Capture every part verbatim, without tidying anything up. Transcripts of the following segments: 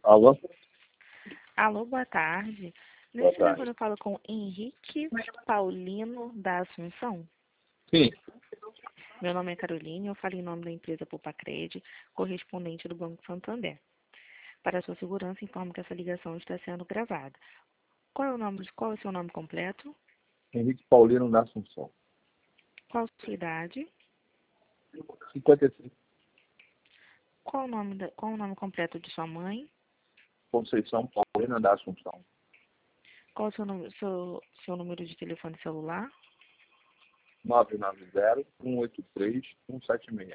Alô? Alô, boa tarde. Boa Nesse tarde. telefone eu falo com Henrique Paulino da Assunção. Sim. Meu nome é Caroline, eu falo em nome da empresa Popacred, correspondente do Banco Santander. Para sua segurança, informo que essa ligação está sendo gravada. Qual é o nome, qual é o seu nome completo? Henrique Paulino da Assunção. Qual a sua idade? cinquenta e cinco. Qual o nome, da, qual o nome completo de sua mãe? Conceição Paulina da Assunção. Qual o seu, nome- seu, seu número de telefone celular? nove nove zero, um oito três, um sete seis.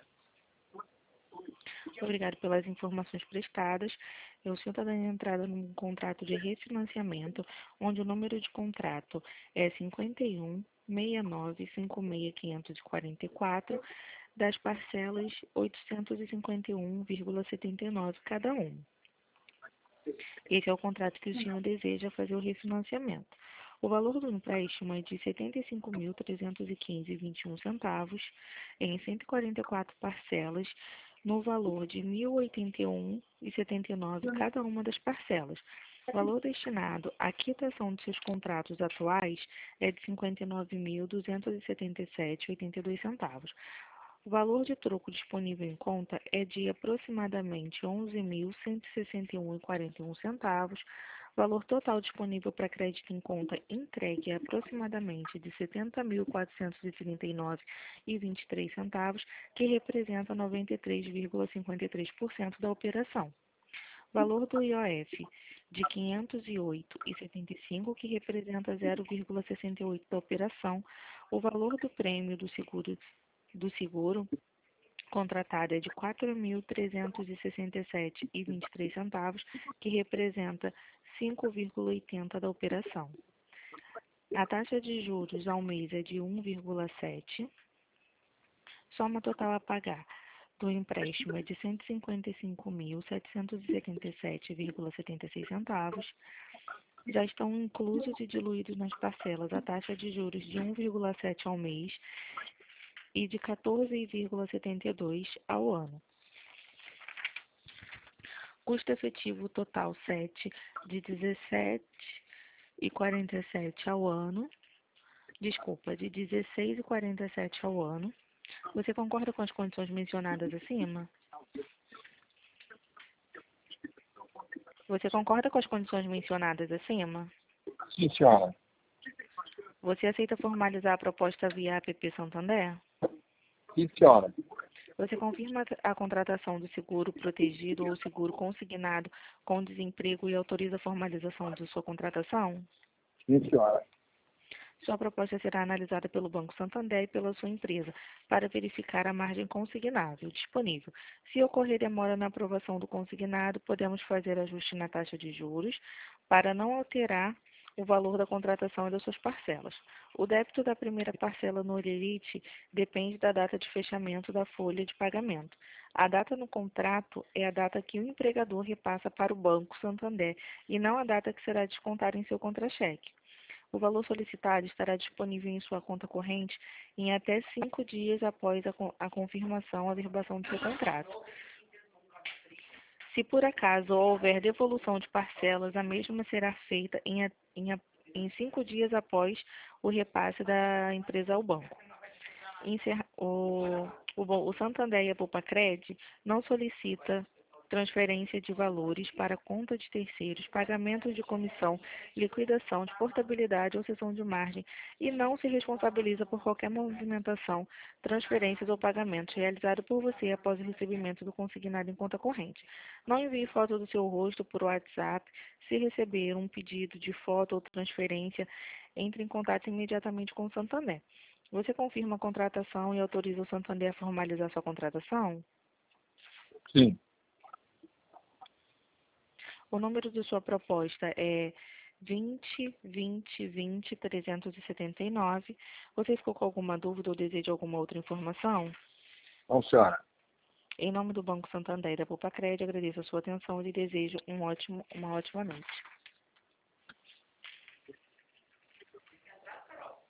Obrigado pelas informações prestadas. Eu senhor está dando entrada num contrato de refinanciamento, onde o número de contrato é cinquenta e um, sessenta e nove, cinquenta e seis, quinhentos e quarenta e quatro, das parcelas oitocentos e cinquenta e um vírgula setenta e nove cada um. Esse é o contrato que o senhor deseja fazer o refinanciamento. O valor do empréstimo é de setenta e cinco mil, trezentos e quinze vírgula vinte e um centavos, em cento e quarenta e quatro parcelas, no valor de mil e oitenta e um vírgula setenta e nove cada uma das parcelas. O valor destinado à quitação de seus contratos atuais é de cinquenta e nove mil, duzentos e setenta e sete vírgula oitenta e dois centavos. O valor de troco disponível em conta é de aproximadamente onze mil, cento e sessenta e um vírgula quarenta e um centavos. O valor total disponível para crédito em conta entregue é aproximadamente de setenta mil, quatrocentos e trinta e nove vírgula vinte e três centavos, que representa noventa e três vírgula cinquenta e três por cento da operação. Valor do I O F de quinhentos e oito vírgula setenta e cinco, que representa zero vírgula sessenta e oito da operação. O valor do prêmio do seguro do seguro contratado é de quatro mil trezentos e sessenta e sete vírgula vinte e três centavos, que representa cinco vírgula oitenta da operação. A taxa de juros ao mês é de um vírgula sete. Soma total a pagar do empréstimo é de cento e cinquenta e cinco mil, setecentos e setenta e sete vírgula setenta e seis centavos. Já estão inclusos e diluídos nas parcelas a taxa de juros de um vírgula sete ao mês e de quatorze vírgula setenta e dois ao ano. Custo efetivo total sete de dezessete vírgula quarenta e sete ao ano. Desculpa, de dezesseis vírgula quarenta e sete ao ano. Você concorda com as condições mencionadas acima? Você concorda com as condições mencionadas acima? Sim, senhora. Você aceita formalizar a proposta via app Santander? Sim, senhora. Você confirma a contratação do seguro protegido ou seguro consignado com desemprego e autoriza a formalização de sua contratação? Sim, senhora. Sua proposta será analisada pelo Banco Santander e pela sua empresa para verificar a margem consignável disponível. Se ocorrer demora na aprovação do consignado, podemos fazer ajuste na taxa de juros para não alterar o valor da contratação e das suas parcelas. O débito da primeira parcela no Orelite depende da data de fechamento da folha de pagamento. A data no contrato é a data que o empregador repassa para o Banco Santander e não a data que será descontada em seu contra-cheque. O valor solicitado estará disponível em sua conta corrente em até cinco dias após a, a confirmação, a averbação do seu contrato. Se por acaso houver devolução de parcelas, a mesma será feita em, em, em cinco dias após o repasse da empresa ao banco. Encerra, o, o, o Santander e a Popacred não solicita transferência de valores para conta de terceiros, pagamentos de comissão, liquidação de portabilidade ou cessão de margem e não se responsabiliza por qualquer movimentação, transferências ou pagamentos realizado por você após o recebimento do consignado em conta corrente. Não envie foto do seu rosto por WhatsApp. Se receber um pedido de foto ou transferência, entre em contato imediatamente com o Santander. Você confirma a contratação e autoriza o Santander a formalizar sua contratação? Sim. O número de sua proposta é vinte, vinte, vinte, trezentos e setenta e nove. Você ficou com alguma dúvida ou deseja alguma outra informação? Não, senhora. Em nome do Banco Santander e da Popacred, agradeço a sua atenção e lhe desejo um ótimo, uma ótima noite.